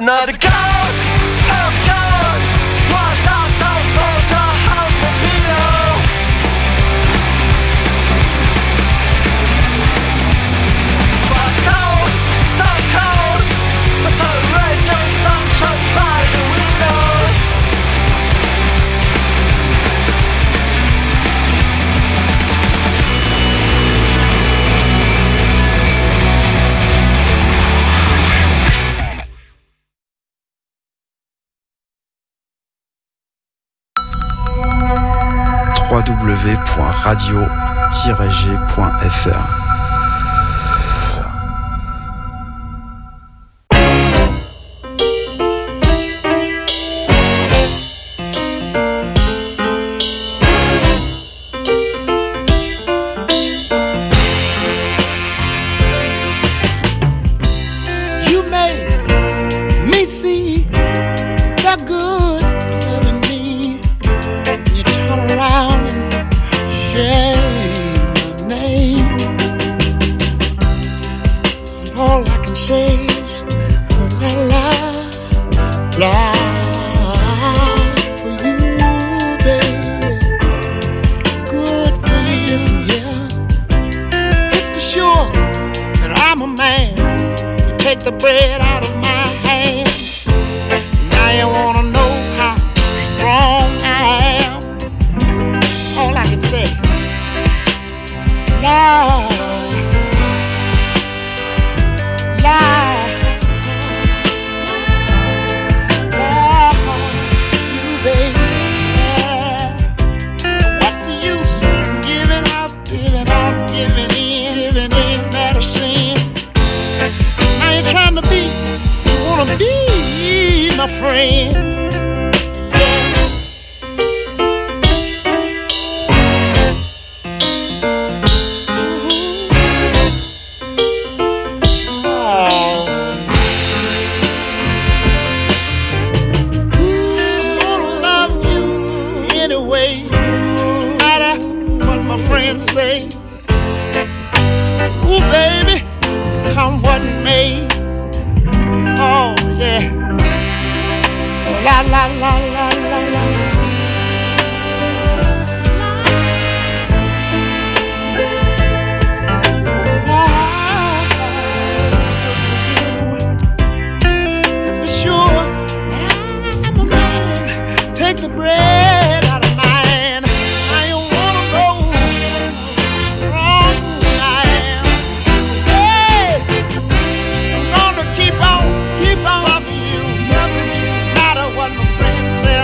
Another god of gods was also for the humble below. Twas cold, so cold, but the raging sun shone by the windows. www.radio-g.fr Keep on loving you, no matter what my friends say.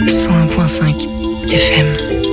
101.5 FM.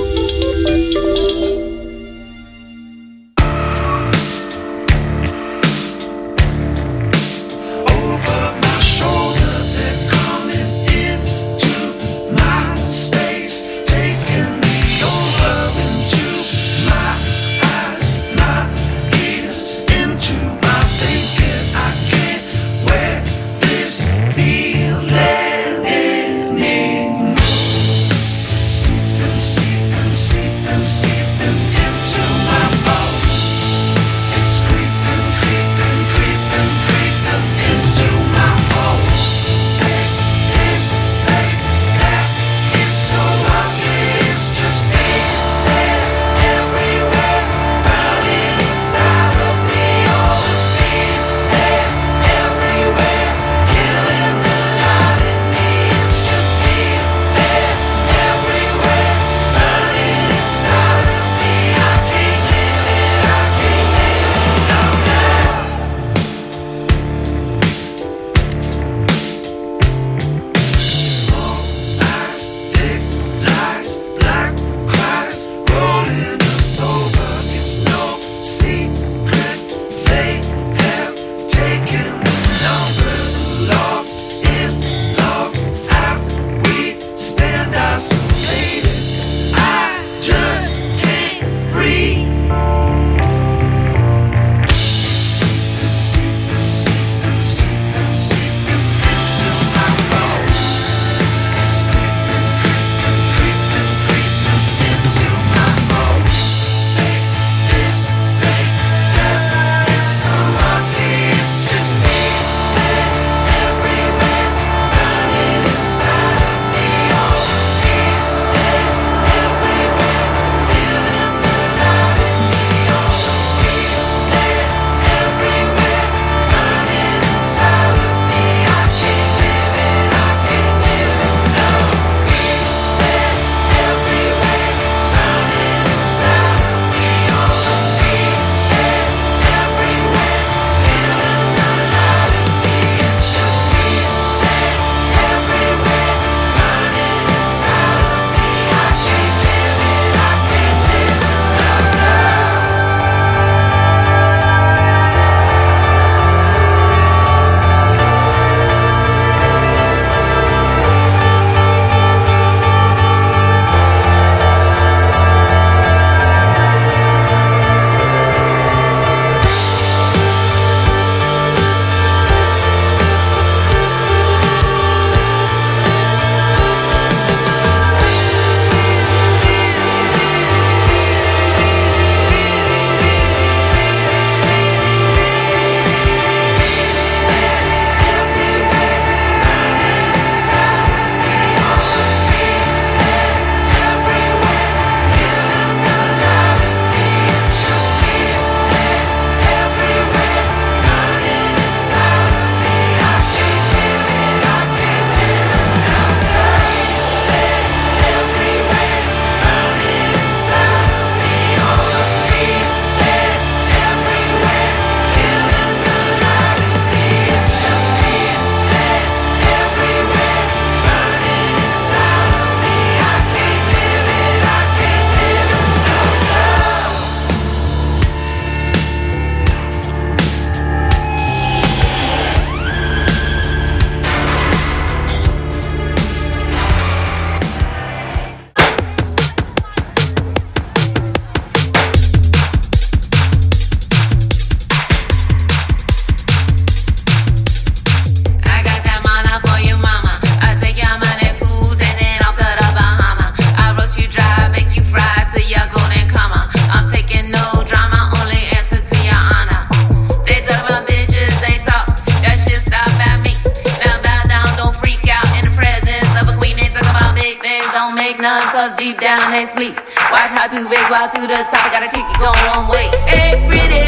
cause deep down they sleep. Watch how two ways walk to the top. I got a ticket going one way. Hey, pretty,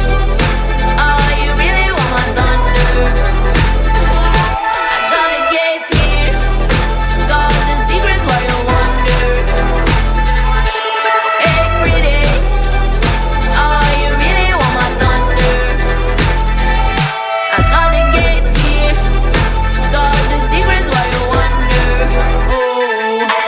oh, you really want my thunder? I got the gates here, got the secrets while you wonder. Hey, pretty, oh, you really want my thunder? I got the gates here, got the secrets while you wonder. Oh.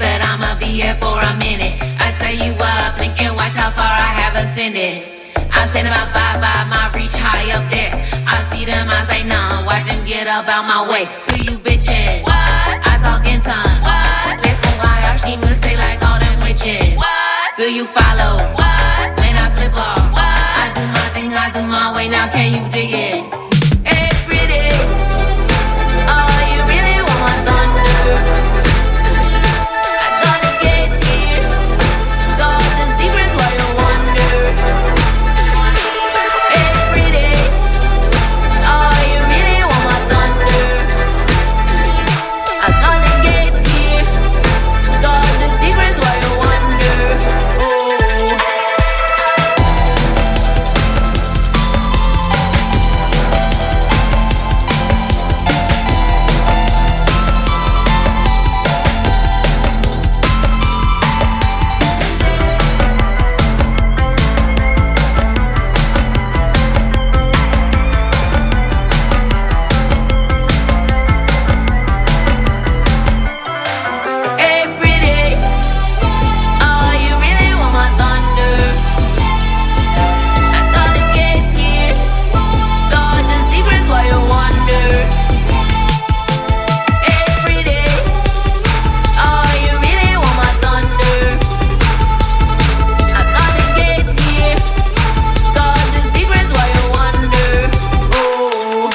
but I'ma be here for a minute. I tell you what, blink and watch how far I have ascended. I stand about 5'5", my reach high up there. I see them, I say none, watch them get up out my way. To you bitches, what? I talk in tongues, what? Let's go why our schemers stay like all them witches. What? Do you follow? What? When I flip off, what? I do my thing, I do my way, now can you dig it? Hey pretty, oh you really want my thunder? I got the gates here, got the secrets while you wonder. Hey pretty, oh you really want my thunder? I got the gates here, got the secrets while you wonder. Oh. Hey pretty, oh you really want my thunder? I got the gates here, got the secrets while you wonder. Hey pretty, oh you really want my thunder? I got the gates here, got the secrets while you wonder. Oh.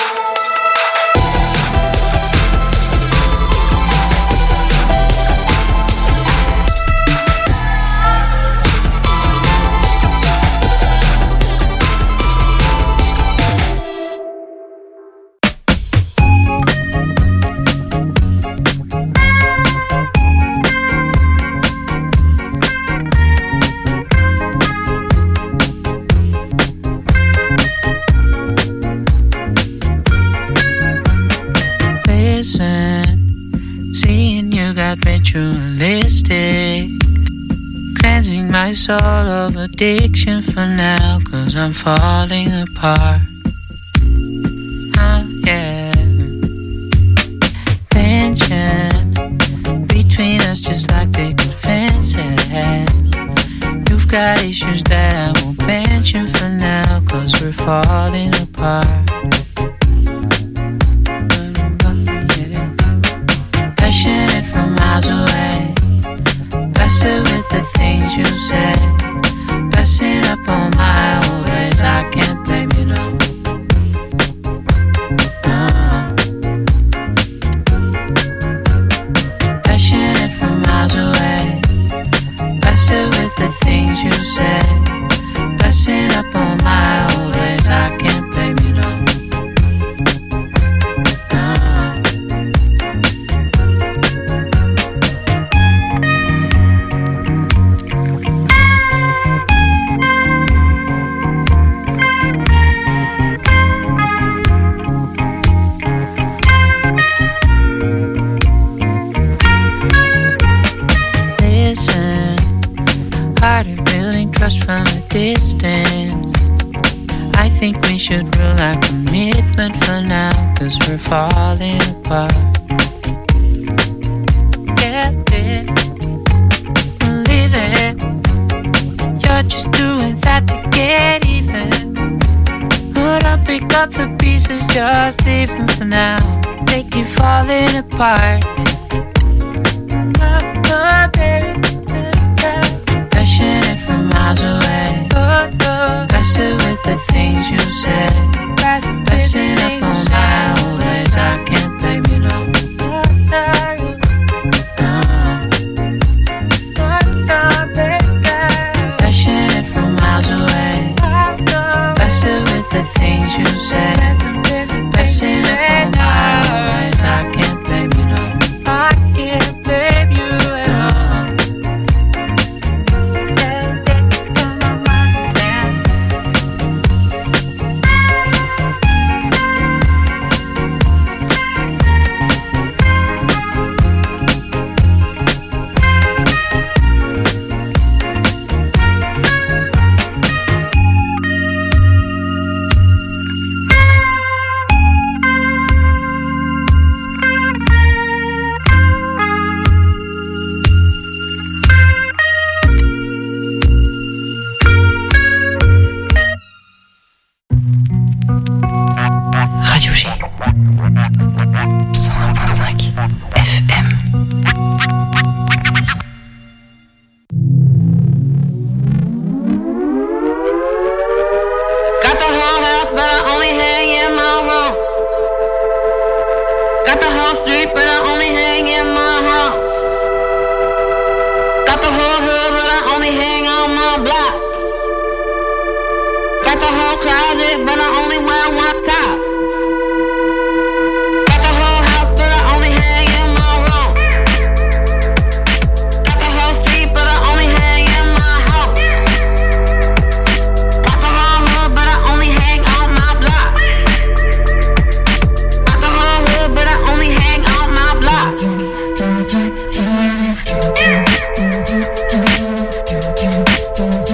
Listen, seeing you got ritualistic, cleansing my soul of addiction for now, 'cause I'm falling apart. Yeah. Tension between us just like picket fences. You've got issues that I won't mention for now, 'cause we're falling apart. Passionate from miles away, blessed with the things you say, blessing up on my old ways. I can't blame you, no. Passionate from miles away, blessed with the things you say, blessing up on my old ways. I can't blame you, no. Listen, harder building trust from a distance. I think we should rule our commitment for now, 'cause we're falling apart. Yeah, believe it. You're just doing that to get even. Hold up, pick up the pieces, just leave them for now. They keep falling apart. Passionate from miles away, blessed with the things you say, blessing up on my old ways. I can't blame you, no. Passionate from miles away, blessed with the things you say,